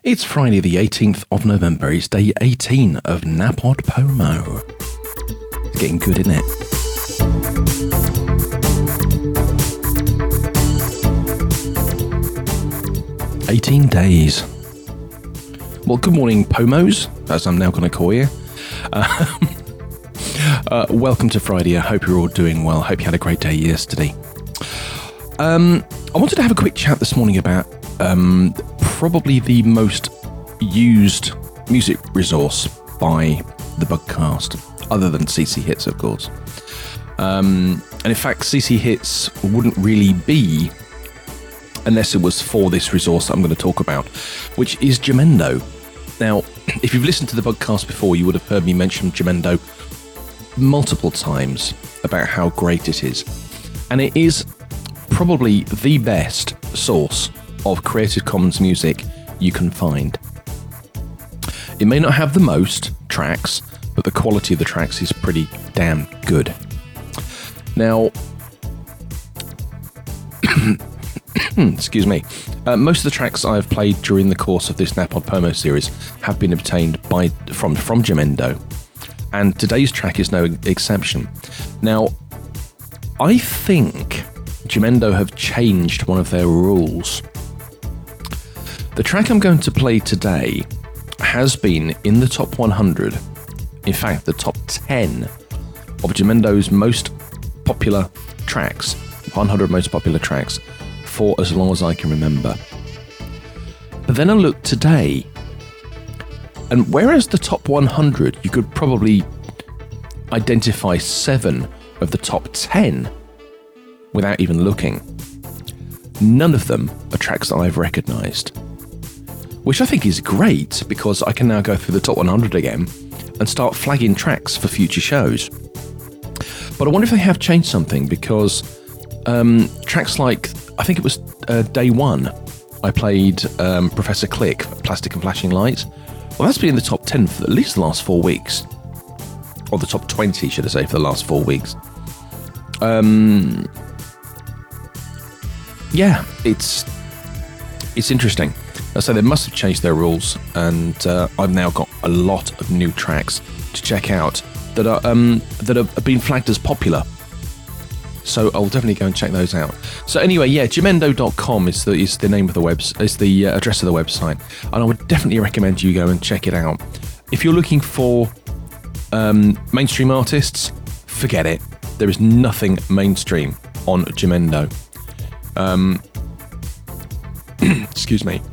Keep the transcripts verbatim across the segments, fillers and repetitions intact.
It's Friday the eighteenth of November. It's day eighteen of NaPodPoMo. It's getting good, isn't it? eighteen days. Well, good morning, Pomos, as I'm now going to call you. Uh, uh, welcome to Friday. I hope you're all doing well. I hope you had a great day yesterday. Um, I wanted to have a quick chat this morning about um, probably the most used music resource by the Bugcast, other than C C Hits, of course. Um, and in fact, C C Hits wouldn't really be unless it was for this resource that I'm going to talk about, which is Jamendo. Now, if you've listened to the Bugcast before, you would have heard me mention Jamendo multiple times about how great it is. And it is probably the best source of Creative Commons music you can find. It may not have the most tracks, but the quality of the tracks is pretty damn good. Now, excuse me, uh, most of the tracks I've played during the course of this NaPodPoMo series have been obtained by from, from Jamendo, and today's track is no exception. Now, I think Jamendo have changed one of their rules. The track I'm going to play today has been in the top one hundred, in fact the top ten of Jamendo's most popular tracks, one hundred most popular tracks, for as long as I can remember. But then I looked today, and whereas the top one hundred, you could probably identify seven of the top ten without even looking, none of them are tracks that I've recognised. Which I think is great, because I can now go through the top one hundred again and start flagging tracks for future shows. But I wonder if they have changed something, because um, tracks like, I think it was uh, day one, I played um, Professor Click, Plastic and Flashing Lights. Well, that's been in the top ten for at least the last four weeks. Or the top twenty, should I say, for the last four weeks. Um, yeah, it's it's interesting. So they must have changed their rules, and uh, I've now got a lot of new tracks to check out that are um, that have been flagged as popular. So I'll definitely go and check those out. So anyway, yeah, jamendo dot com is the is the name of the webs is the uh, address of the website, and I would definitely recommend you go and check it out. If you're looking for um, mainstream artists, forget it. There is nothing mainstream on Jamendo. Um, excuse me.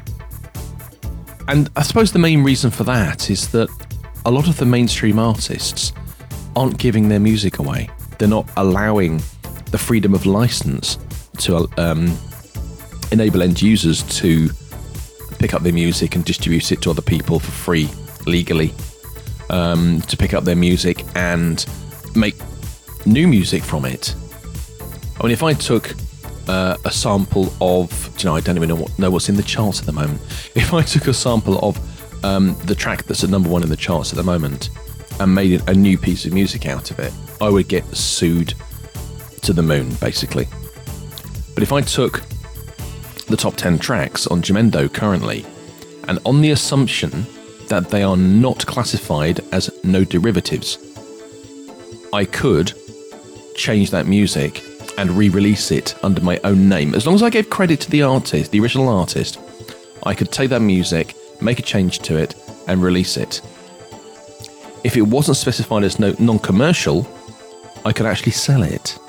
And I suppose the main reason for that is that a lot of the mainstream artists aren't giving their music away. They're not allowing the freedom of license to um, enable end users to pick up their music and distribute it to other people for free, legally, um, to pick up their music and make new music from it. I mean, if I took uh, a sample of, you know, I don't even know, what, know what's in the charts at the moment. If I took a sample of um, the track that's at number one in the charts at the moment and made a new piece of music out of it, I would get sued to the moon, basically. But if I took the top ten tracks on Jamendo currently, and on the assumption that they are not classified as no derivatives, I could change that music and re-release it under my own name. As long as I gave credit to the artist, the original artist, I could take that music, make a change to it, and release it. If it wasn't specified as no, non-commercial, I could actually sell it.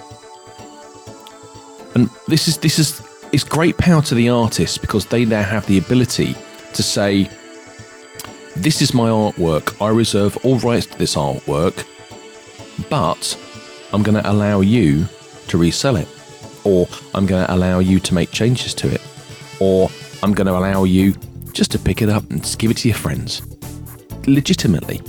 And this is this is it's great power to the artist, because they now have the ability to say, this is my artwork, I reserve all rights to this artwork, but I'm going to allow you to resell it, or I'm going to allow you to make changes to it, or I'm going to allow you just to pick it up and just give it to your friends, legitimately.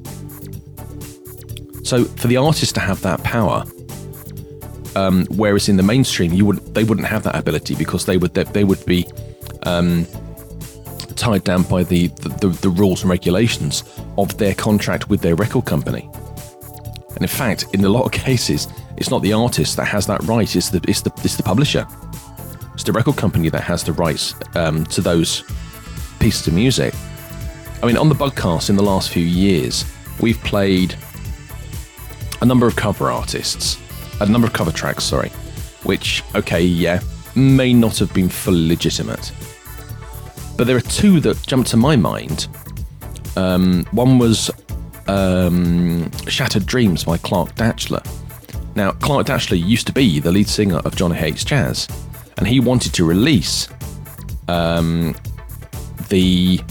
So for the artist to have that power, um, whereas in the mainstream you would they wouldn't have that ability, because they would they, they would be um, tied down by the, the the rules and regulations of their contract with their record company. And in fact, in a lot of cases, it's not the artist that has that right; it's the it's the it's the publisher. It's the record company that has the rights um, to those pieces of music. I mean, on the Bugcast in the last few years, we've played a number of cover artists, a number of cover tracks, sorry, which, okay, yeah, may not have been fully legitimate. But there are two that jump to my mind. Um, one was um, Shattered Dreams by Clark Datchler. Now, Clark Datchler used to be the lead singer of Johnny Hates Jazz, and he wanted to release um, the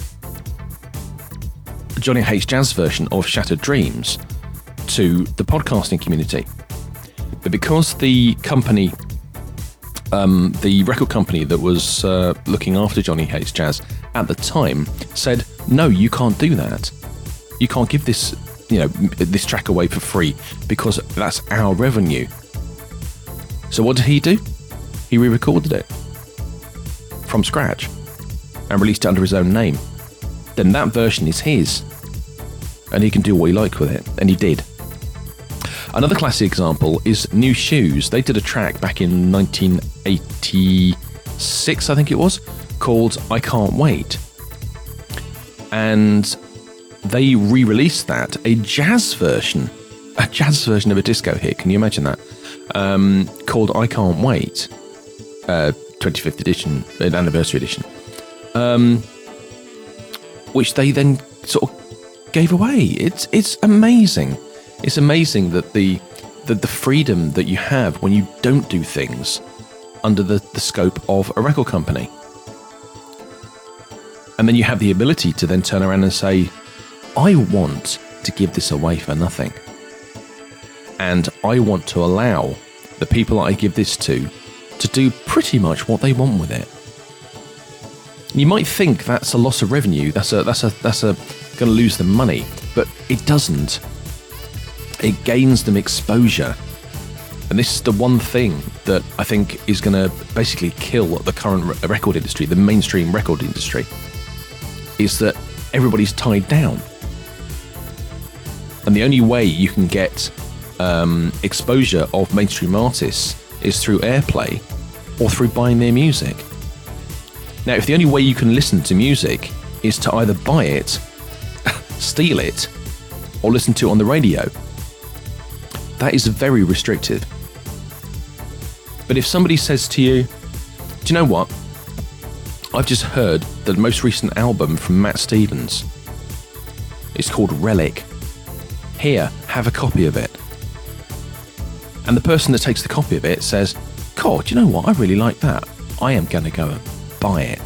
Johnny Hates Jazz version of Shattered Dreams to the podcasting community. But because the company, um, the record company that was uh, looking after Johnny Hates Jazz at the time said, no, you can't do that. You can't give this, you know, this track away for free because that's our revenue. So what did he do? He re-recorded it from scratch and released it under his own name. Then that version is his, and he can do what he likes with it, and he did. Another classic example is New Shoes. They did a track back in nineteen eighty-six, I think it was, called I Can't Wait. And they re-released that, a jazz version, a jazz version of a disco hit, can you imagine that? Um, called I Can't Wait, uh, twenty-fifth edition, uh, anniversary edition, um, which they then sort of gave away. It's it's amazing. It's amazing that the, the the freedom that you have when you don't do things under the, the scope of a record company. And then you have the ability to then turn around and say, I want to give this away for nothing. And I want to allow the people that I give this to to do pretty much what they want with it. You might think that's a loss of revenue, that's a that's a that's a going to lose them money, but it doesn't. It gains them exposure. And this is the one thing that I think is going to basically kill the current record industry, the mainstream record industry, is that everybody's tied down. And the only way you can get um, exposure of mainstream artists is through airplay or through buying their music. Now, if the only way you can listen to music is to either buy it, steal it, or listen to it on the radio, that is very restrictive. But if somebody says to you, do you know what? I've just heard the most recent album from Matt Stevens. It's called Relic. Here, have a copy of it. And the person that takes the copy of it says, God, do you know what? I really like that. I am going to go and buy it.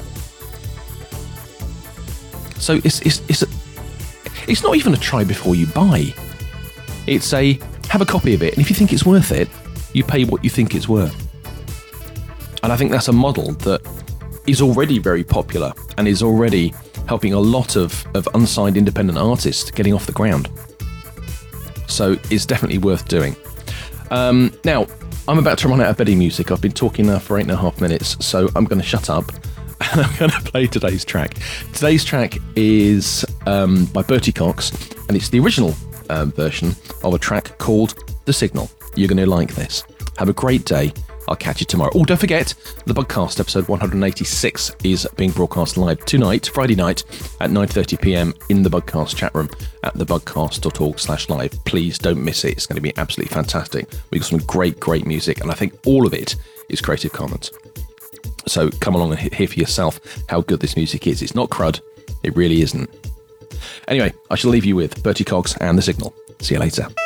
So it's it's it's a, it's not even a try before you buy. It's a have a copy of it, and if you think it's worth it, you pay what you think it's worth. And I think that's a model that is already very popular and is already helping a lot of, of unsigned independent artists getting off the ground. So it's definitely worth doing. Um, now, I'm about to run out of Betty music. I've been talking now for eight and a half minutes, so I'm going to shut up and I'm going to play today's track. Today's track is um, by Bertie Cox, and it's the original um, version of a track called The Signal. You're going to like this. Have a great day. I'll catch you tomorrow. Oh, don't forget, the Bugcast episode one eighty-six is being broadcast live tonight, Friday night, at nine thirty p.m. in the Bugcast chat room at thebugcast.org slash live. Please don't miss it. It's going to be absolutely fantastic. We've got some great, great music, and I think all of it is Creative Commons. So come along and hear for yourself how good this music is. It's not crud. It really isn't. Anyway, I shall leave you with Bertie Cox and The Signal. See you later.